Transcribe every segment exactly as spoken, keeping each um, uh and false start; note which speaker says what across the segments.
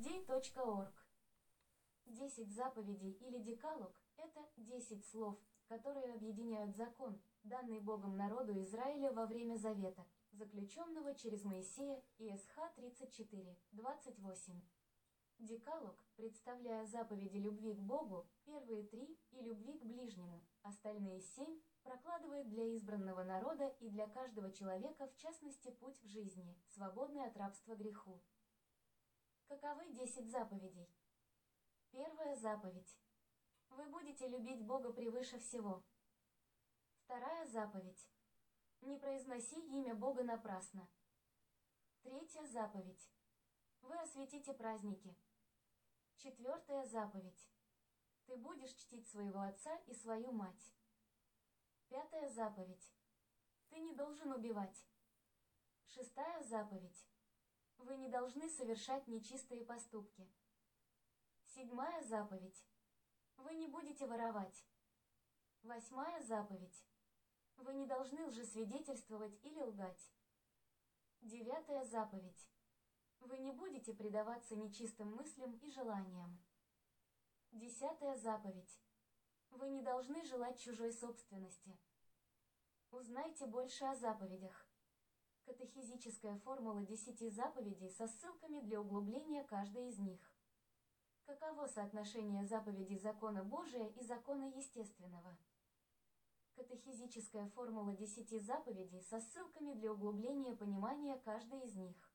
Speaker 1: вождей точка орг. Десять заповедей или декалог – это десять слов, которые объединяют закон, данный Богом народу Израиля во время Завета, заключенного через Моисея, Исх тридцать четыре, двадцать восемь. Декалог, представляя заповеди любви к Богу, первые три и любви к ближнему, остальные семь, прокладывает для избранного народа и для каждого человека в частности путь в жизни, свободный от рабства греху. Каковы десять заповедей? Первая заповедь. Вы будете любить Бога превыше всего. Вторая заповедь. Не произноси имя Бога напрасно. Третья заповедь. Вы осветите праздники. Четвертая заповедь. Ты будешь чтить своего отца и свою мать. Пятая заповедь. Ты не должен убивать. Шестая заповедь. Вы не должны совершать нечистые поступки. Седьмая заповедь. Вы не будете воровать. Восьмая заповедь. Вы не должны лжесвидетельствовать или лгать. Девятая заповедь. Вы не будете предаваться нечистым мыслям и желаниям. Десятая заповедь. Вы не должны желать чужой собственности. Узнайте больше о заповедях. Катехизическая формула десяти заповедей со ссылками для углубления каждой из них. Каково соотношение заповедей закона Божия и закона естественного? Катехизическая формула десяти заповедей со ссылками для углубления понимания каждой из них.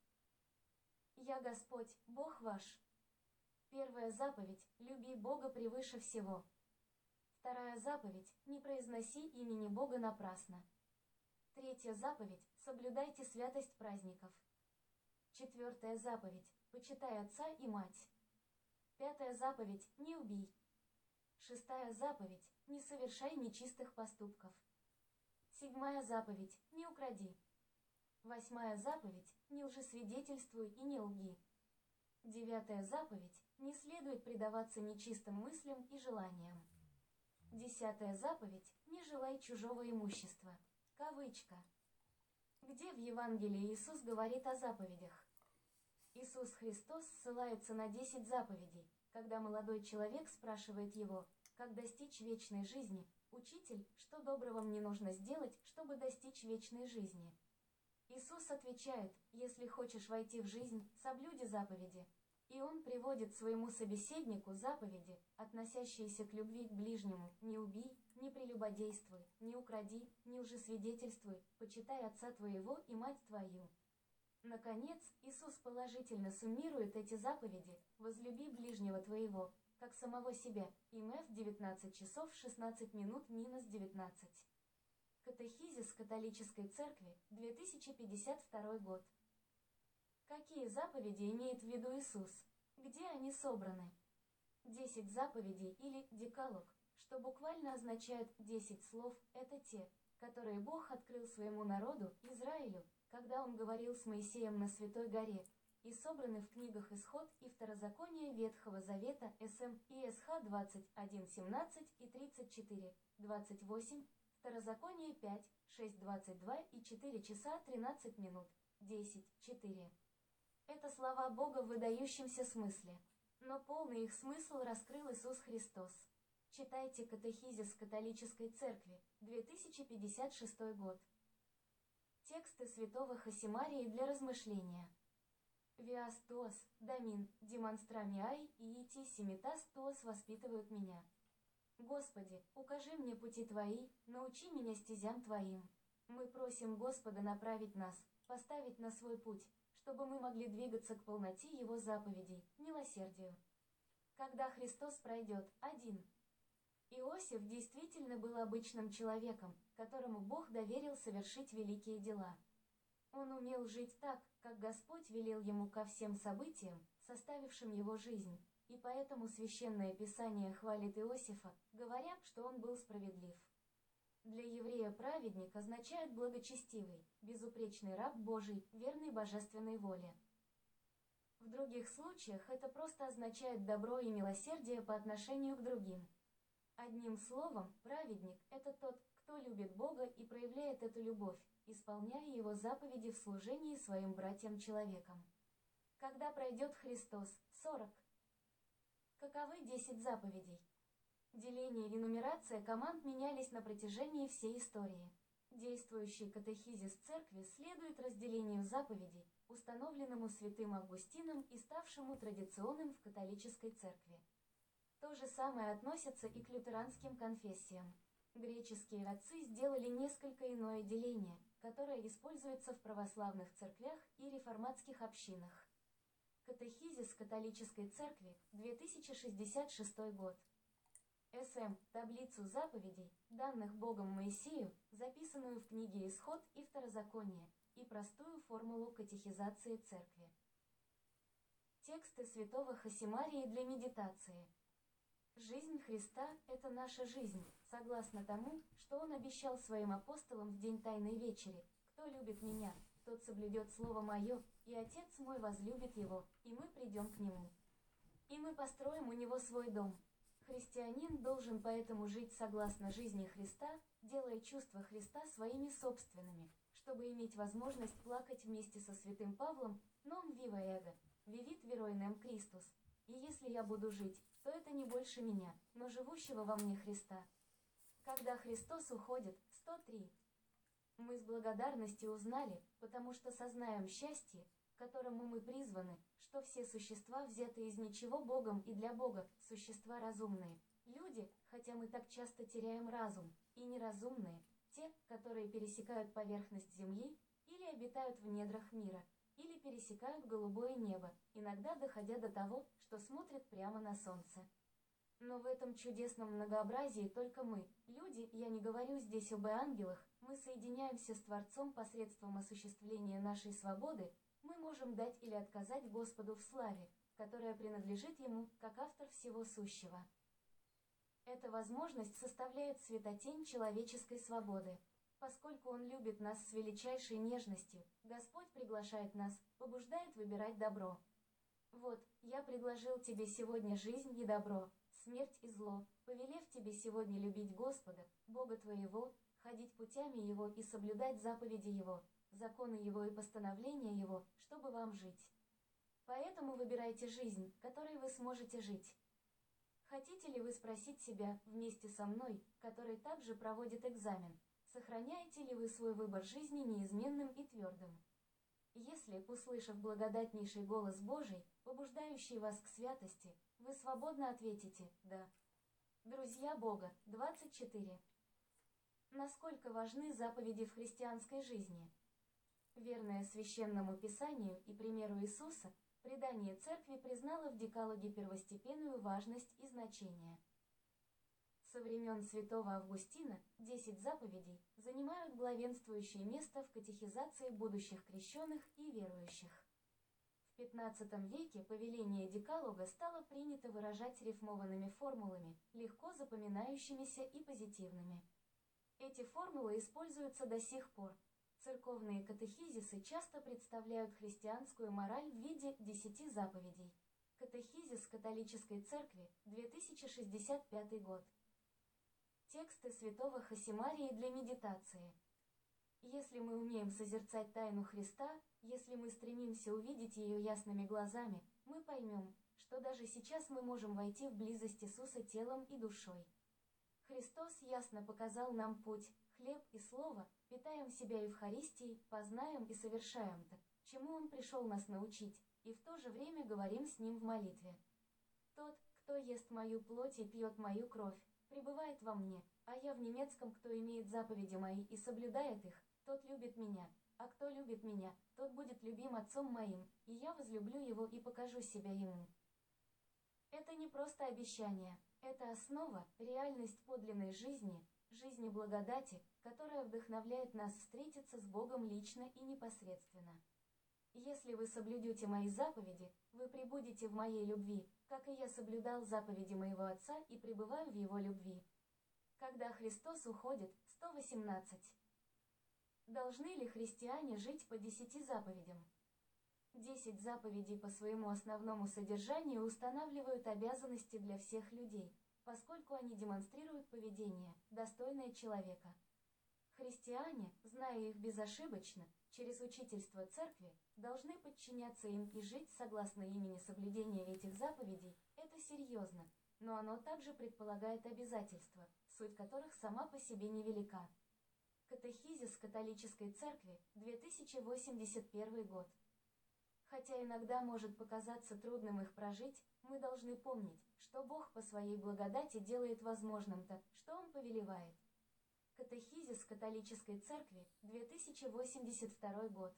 Speaker 1: «Я Господь, Бог ваш». Первая заповедь – люби Бога превыше всего. Вторая заповедь – не произноси имени Бога напрасно. Третья заповедь – соблюдайте святость праздников. Четвертая заповедь – почитай отца и мать. Пятая заповедь – не убий. Шестая заповедь – не совершай нечистых поступков. Седьмая заповедь – не укради. Восьмая заповедь – не лжесвидетельствуй и не лги. Девятая заповедь – не следует предаваться нечистым мыслям и желаниям. Десятая заповедь – не желай чужого имущества. Кавычка. Где в Евангелии Иисус говорит о заповедях? Иисус Христос ссылается на десять заповедей, когда молодой человек спрашивает его, как достичь вечной жизни. «Учитель, что доброго мне нужно сделать, чтобы достичь вечной жизни?» Иисус отвечает: «Если хочешь войти в жизнь, соблюди заповеди». И он приводит своему собеседнику заповеди, относящиеся к любви к ближнему: «Не убий, не прелюбодействуй, не укради, не лжесвидетельствуй, почитай отца твоего и мать твою». Наконец, Иисус положительно суммирует эти заповеди: «Возлюби ближнего твоего, как самого себя». ИМФ девятнадцать часов шестнадцать минут минус девятнадцать. Катехизис католической церкви, две тысячи пятьдесят второй год. Какие заповеди имеет в виду Иисус? Где они собраны? Десять заповедей или декалог, что буквально означает десять слов, это те, которые Бог открыл своему народу, Израилю, когда Он говорил с Моисеем на Святой горе, и собраны в книгах Исход и Второзаконие Ветхого Завета СМ и СХ двадцать один семнадцать и тридцать четыре, двадцать восемь, Второзаконие пять, шесть, двадцать два и четыре часа тринадцать минут, десять, четыре. Это слова Бога в выдающемся смысле, но полный их смысл раскрыл Иисус Христос. Читайте Катехизис католической церкви, две тысячи пятьдесят шестой год. Тексты святого Хосимарии для размышления. «Виас туос, домин, демонстрамиай и ити семитас туос воспитывают меня». «Господи, укажи мне пути Твои, научи меня стезям Твоим». Мы просим Господа направить нас, поставить на свой путь, чтобы мы могли двигаться к полноте Его заповедей, милосердию. Когда Христос пройдет, один. Иосиф действительно был обычным человеком, которому Бог доверил совершить великие дела. Он умел жить так, как Господь велел ему ко всем событиям, составившим его жизнь, и поэтому Священное Писание хвалит Иосифа, говоря, что он был справедлив. Для еврея праведник означает благочестивый, безупречный раб Божий, верный божественной воле. В других случаях это просто означает добро и милосердие по отношению к другим. Одним словом, праведник – это тот, кто любит Бога и проявляет эту любовь, исполняя Его заповеди в служении своим братьям-человекам. Когда пройдет Христос? сорок. Каковы десять заповедей? Деление и нумерация команд менялись на протяжении всей истории. Действующий катехизис церкви следует разделению заповедей, установленному святым Августином и ставшему традиционным в католической церкви. То же самое относится и к лютеранским конфессиям. Греческие отцы сделали несколько иное деление, которое используется в православных церквях и реформатских общинах. Катехизис католической церкви, две тысячи шестьдесят шестой год. СМ. Таблицу заповедей, данных Богом Моисею, записанную в книге Исход и Второзаконие, и простую формулу катехизации церкви. Тексты святого Хосимарии для медитации. Жизнь Христа – это наша жизнь, согласно тому, что Он обещал своим апостолам в день Тайной Вечери: «Кто любит Меня, тот соблюдет Слово Мое, и Отец мой возлюбит его, и мы придем к Нему. И мы построим у Него свой дом». Христианин должен поэтому жить согласно жизни Христа, делая чувства Христа своими собственными, чтобы иметь возможность плакать вместе со святым Павлом «Non viva ego, vivit vero in em Christus». И если я буду жить, то это не больше меня, но живущего во мне Христа. Когда Христос уходит, сто три. Мы с благодарностью узнали, потому что сознаем счастье, к которому мы призваны, что все существа взяты из ничего Богом и для Бога, существа разумные. Люди, хотя мы так часто теряем разум, и неразумные, те, которые пересекают поверхность земли, или обитают в недрах мира, или пересекают голубое небо, иногда доходя до того, что смотрят прямо на солнце. Но в этом чудесном многообразии только мы, люди, я не говорю здесь об ангелах, мы соединяемся с Творцом посредством осуществления нашей свободы, мы можем дать или отказать Господу в славе, которая принадлежит Ему, как автор всего сущего. Эта возможность составляет светотень человеческой свободы. Поскольку Он любит нас с величайшей нежностью, Господь приглашает нас, побуждает выбирать добро. «Вот, я предложил тебе сегодня жизнь и добро, смерть и зло, повелев тебе сегодня любить Господа, Бога твоего, ходить путями Его и соблюдать заповеди Его, законы Его и постановления Его, чтобы вам жить. Поэтому выбирайте жизнь, которой вы сможете жить». Хотите ли вы спросить себя вместе со мной, который также проводит экзамен, сохраняете ли вы свой выбор жизни неизменным и твердым? Если, услышав благодатнейший голос Божий, побуждающий вас к святости, вы свободно ответите «да». Друзья Бога, двадцать четыре. Насколько важны заповеди в христианской жизни? Верное священному Писанию и примеру Иисуса, предание Церкви признало в Декалоге первостепенную важность и значение. Со времен святого Августина десять заповедей занимают главенствующее место в катехизации будущих крещенных и верующих. В пятнадцатом веке повеление Декалога стало принято выражать рифмованными формулами, легко запоминающимися и позитивными. Эти формулы используются до сих пор. Церковные катехизисы часто представляют христианскую мораль в виде десяти заповедей. Катехизис католической церкви, две тысячи шестьдесят пятый год. Тексты святого Хосимарии для медитации. Если мы умеем созерцать тайну Христа, если мы стремимся увидеть ее ясными глазами, мы поймем, что даже сейчас мы можем войти в близость Иисуса телом и душой. Христос ясно показал нам путь, хлеб и слово, питаем себя Евхаристией, познаем и совершаем то, чему Он пришел нас научить, и в то же время говорим с Ним в молитве. «Тот, кто ест мою плоть и пьет мою кровь, пребывает во мне, а я в немецком, кто имеет заповеди мои и соблюдает их, тот любит меня, а кто любит меня, тот будет любим Отцом моим, и я возлюблю его и покажу себя ему». Это не просто обещание, это основа, реальность подлинной жизни, жизни благодати, которая вдохновляет нас встретиться с Богом лично и непосредственно. «Если вы соблюдете мои заповеди, вы пребудете в моей любви, как и я соблюдал заповеди моего Отца и пребываю в Его любви». Когда Христос уходит, сто восемнадцать. Должны ли христиане жить по десяти заповедям? Десять заповедей по своему основному содержанию устанавливают обязанности для всех людей, поскольку они демонстрируют поведение, достойное человека. Христиане, зная их безошибочно, через учительство церкви, должны подчиняться им и жить согласно имени соблюдения этих заповедей. Это серьезно, но оно также предполагает обязательства, суть которых сама по себе невелика. Катехизис католической церкви, две тысячи восемьдесят первый год. Хотя иногда может показаться трудным их прожить, мы должны помнить, что Бог по своей благодати делает возможным то, что Он повелевает. Катехизис католической церкви, две тысячи восемьдесят второй год.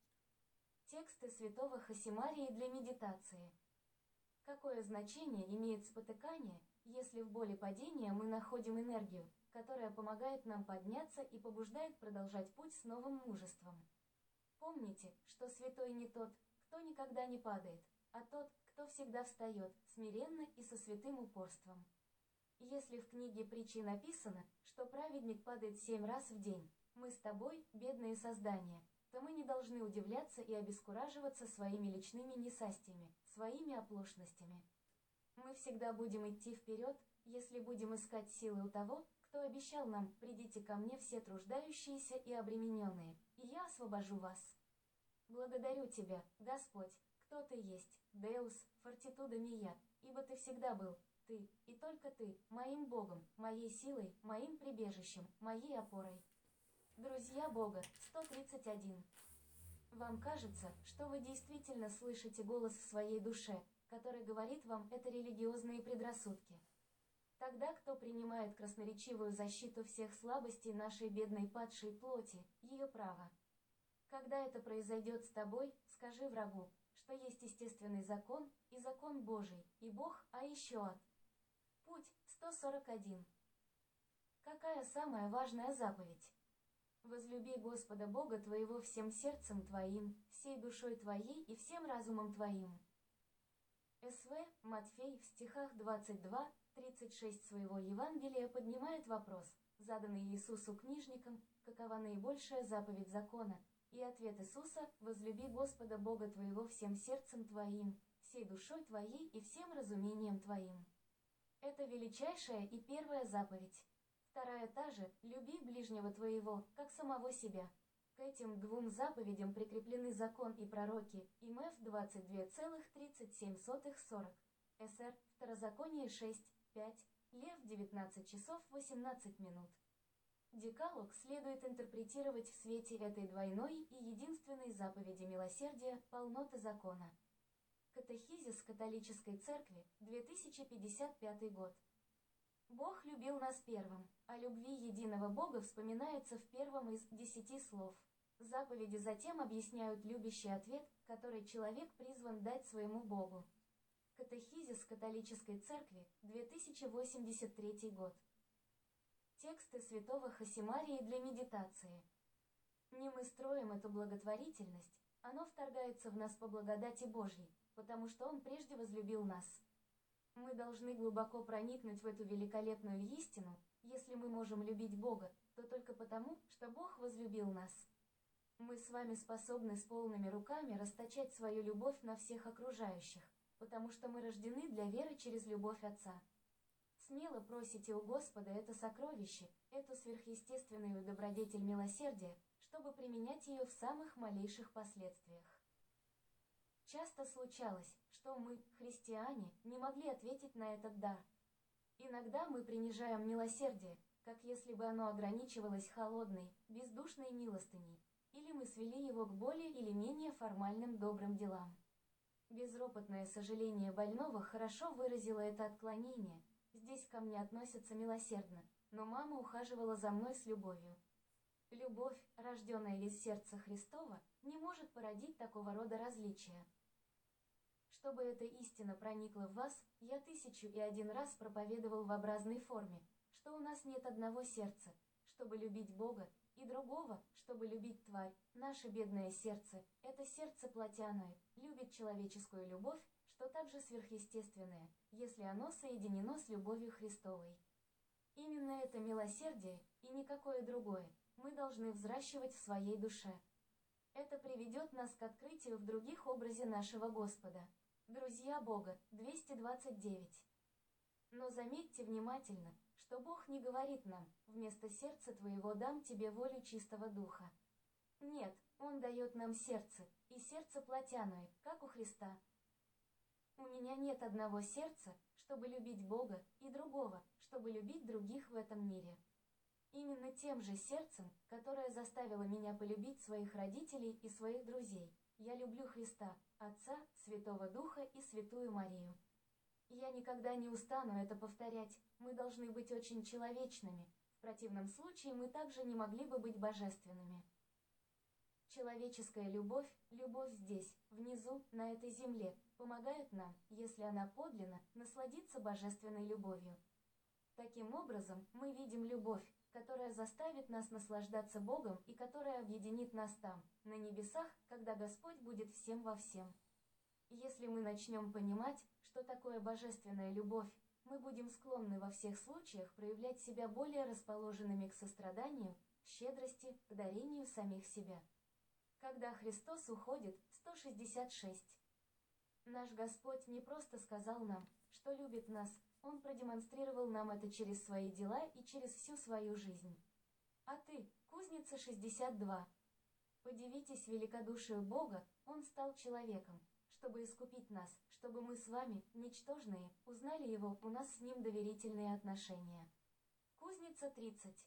Speaker 1: Тексты святого Хосимарии для медитации. Какое значение имеет спотыкание, если в боли падения мы находим энергию, которая помогает нам подняться и побуждает продолжать путь с новым мужеством? Помните, что святой не тот, кто никогда не падает, а тот, кто всегда встает, смиренно и со святым упорством. Если в книге притчи написано, что праведник падает семь раз в день, мы с тобой, бедные создания, то мы не должны удивляться и обескураживаться своими личными несастьями, своими оплошностями. Мы всегда будем идти вперед, если будем искать силы у того, кто обещал нам: «Придите ко мне все труждающиеся и обремененные, и я освобожу вас». Благодарю Тебя, Господь, кто Ты есть, Деус, фортитуда мия, ибо Ты всегда был, Ты, и только Ты, моим Богом, моей силой, моим прибежищем, моей опорой. Друзья Бога, сто тридцать один. Вам кажется, что вы действительно слышите голос в своей душе, который говорит вам это религиозные предрассудки. Тогда кто принимает красноречивую защиту всех слабостей нашей бедной падшей плоти, ее право? Когда это произойдет с тобой, скажи врагу, что есть естественный закон и закон Божий, и Бог, а еще ад. Путь сто сорок один. Какая самая важная заповедь? Возлюби Господа Бога твоего всем сердцем твоим, всей душой твоей и всем разумом твоим. С.В. Матфей в стихах двадцать два тридцать шесть своего Евангелия поднимает вопрос, заданный Иисусу книжникам, какова наибольшая заповедь закона, и ответ Иисуса: «Возлюби Господа Бога твоего всем сердцем твоим, всей душой твоей и всем разумением твоим». Это величайшая и первая заповедь. Вторая та же: «Люби ближнего твоего, как самого себя». К этим двум заповедям прикреплены закон и пророки, И М Ф двадцать два целых тридцать семь сотых сорок, С Р Второзаконие шесть пять, Лев девятнадцать часов восемнадцать минут. Декалог следует интерпретировать в свете этой двойной и единственной заповеди милосердия, полноты закона. Катехизис католической церкви, две тысячи пятьдесят пятый год. Бог любил нас первым, о любви единого Бога вспоминается в первом из десяти слов. Заповеди затем объясняют любящий ответ, который человек призван дать своему Богу. Катехизис католической церкви, две тысячи восемьдесят третий год. Тексты святого Хосимарии для медитации. Не мы строим эту благотворительность, оно вторгается в нас по благодати Божьей, потому что Он прежде возлюбил нас. Мы должны глубоко проникнуть в эту великолепную истину. Если мы можем любить Бога, то только потому, что Бог возлюбил нас. Мы с вами способны с полными руками расточать свою любовь на всех окружающих, потому что мы рождены для веры через любовь Отца. Смело просите у Господа это сокровище, эту сверхъестественную добродетель милосердия, чтобы применять ее в самых малейших последствиях. Часто случалось, что мы, христиане, не могли ответить на этот дар. Иногда мы принижаем милосердие, как если бы оно ограничивалось холодной, бездушной милостыней, или мы свели его к более или менее формальным добрым делам. Безропотное сожаление больного хорошо выразило это отклонение. Здесь ко мне относятся милосердно, но мама ухаживала за мной с любовью. Любовь, рожденная из сердца Христова, не может породить такого рода различия. Чтобы эта истина проникла в вас, я тысячу и один раз проповедовал в образной форме, что у нас нет одного сердца, чтобы любить Бога, и другого, чтобы любить тварь. Наше бедное сердце, это сердце плотяное, любит человеческую любовь, что также сверхъестественное, если оно соединено с любовью Христовой. Именно это милосердие, и никакое другое, мы должны взращивать в своей душе. Это приведет нас к открытию в других образе нашего Господа. Друзья Бога, двести двадцать девять. Но заметьте внимательно, что Бог не говорит нам: «Вместо сердца твоего дам тебе волю чистого духа». Нет, Он дает нам сердце, и сердце плотяное, как у Христа. У меня нет одного сердца, чтобы любить Бога, и другого, чтобы любить других в этом мире. Именно тем же сердцем, которое заставило меня полюбить своих родителей и своих друзей, я люблю Христа, Отца, Святого Духа и Святую Марию. Я никогда не устану это повторять, мы должны быть очень человечными, в противном случае мы также не могли бы быть божественными. Человеческая любовь, любовь здесь, внизу, на этой земле, помогает нам, если она подлинна, насладиться божественной любовью. Таким образом, мы видим любовь, которая заставит нас наслаждаться Богом и которая объединит нас там, на небесах, когда Господь будет всем во всем. Если мы начнем понимать, что такое божественная любовь, мы будем склонны во всех случаях проявлять себя более расположенными к состраданию, к щедрости, к дарению самих себя. Когда Христос уходит, сто шестьдесят шесть. Наш Господь не просто сказал нам, что любит нас, Он продемонстрировал нам это через свои дела и через всю свою жизнь. А ты, Кузница шестьдесят два. Подивитесь великодушию Бога, Он стал человеком, чтобы искупить нас, чтобы мы с вами, ничтожные, узнали Его, у нас с Ним доверительные отношения. Кузница тридцать.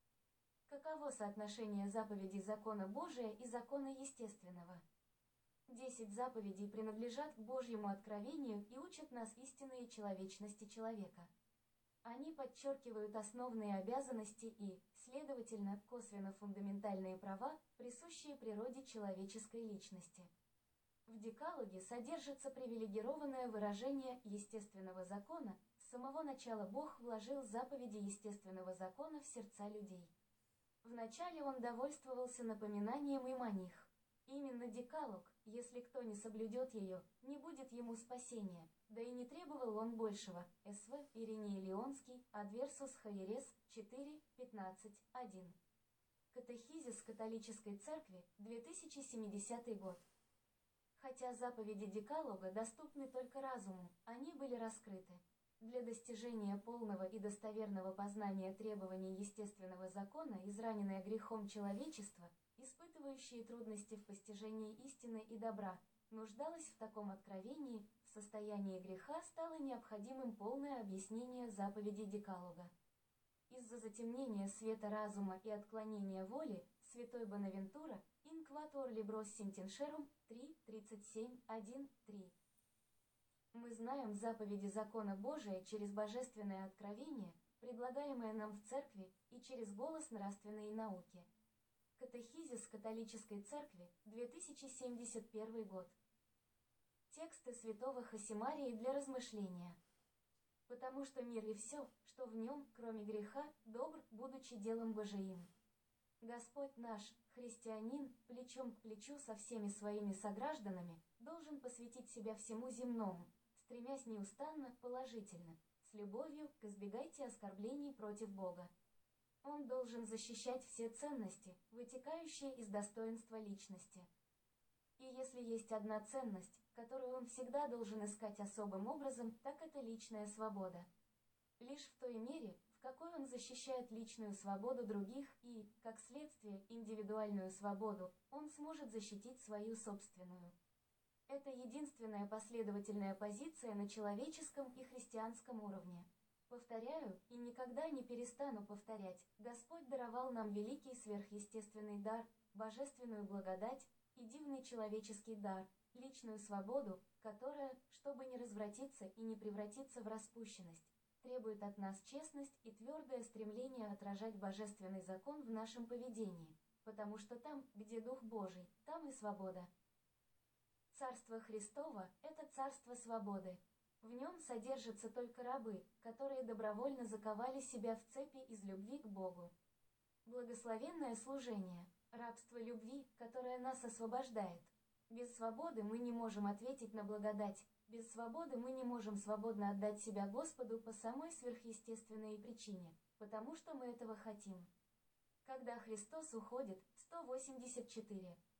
Speaker 1: Каково соотношение заповедей закона Божия и закона естественного? Десять заповедей принадлежат к Божьему откровению и учат нас истинной человечности человека. Они подчеркивают основные обязанности и, следовательно, косвенно фундаментальные права, присущие природе человеческой личности. В Декалоге содержится привилегированное выражение естественного закона. С самого начала Бог вложил заповеди естественного закона в сердца людей. Вначале Он довольствовался напоминанием им о них. Именно Декалог, если кто не соблюдет ее, не будет ему спасения, да и не требовал он большего. Св. Ириней Леонский, Адверсус Хаерес, четыре, пятнадцать, один. Катехизис католической церкви, две тысячи семидесятый год. Хотя заповеди Декалога доступны только разуму, они были раскрыты. Для достижения полного и достоверного познания требований естественного закона, израненное грехом человечества, испытывающие трудности в постижении истины и добра, нуждалось в таком откровении, в состоянии греха стало необходимым полное объяснение заповедей Декалога. Из-за затемнения света разума и отклонения воли святой Бонавентура «Инкватор либрос сентеншерум» три, тридцать семь, один, три. Мы знаем заповеди закона Божия через божественное откровение, предлагаемое нам в церкви, и через голос нравственной науки. Катехизис католической церкви, две тысячи семьдесят первый год. Тексты святого Хосимарии для размышления. Потому что мир и все, что в нем, кроме греха, добр, будучи делом Божиим. Господь наш, христианин, плечом к плечу со всеми своими согражданами, должен посвятить себя всему земному, стремясь неустанно, положительно, с любовью к избегайте оскорблений против Бога. Он должен защищать все ценности, вытекающие из достоинства личности. И если есть одна ценность, которую он всегда должен искать особым образом, так это личная свобода. Лишь в той мере, в какой он защищает личную свободу других и, как следствие, индивидуальную свободу, он сможет защитить свою собственную. Это единственная последовательная позиция на человеческом и христианском уровне. Повторяю и никогда не перестану повторять, Господь даровал нам великий сверхъестественный дар, божественную благодать и дивный человеческий дар, личную свободу, которая, чтобы не развратиться и не превратиться в распущенность, требует от нас честность и твердое стремление отражать божественный закон в нашем поведении, потому что там, где Дух Божий, там и свобода. Царство Христово – это царство свободы. В нем содержатся только рабы, которые добровольно заковали себя в цепи из любви к Богу. Благословенное служение – рабство любви, которое нас освобождает. Без свободы мы не можем ответить на благодать, без свободы мы не можем свободно отдать себя Господу по самой сверхъестественной причине, потому что мы этого хотим. Когда Христос уходит, сто восемьдесят четыре.